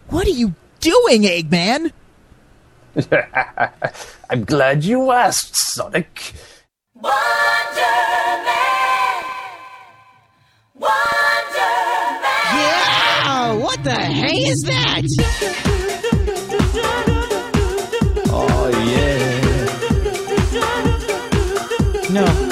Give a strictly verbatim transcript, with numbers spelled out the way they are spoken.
What are you doing, Eggman? I'm glad you asked, Sonic. Wonderman! Wonderman! Yeah! What the hey is that? Oh, yeah. No.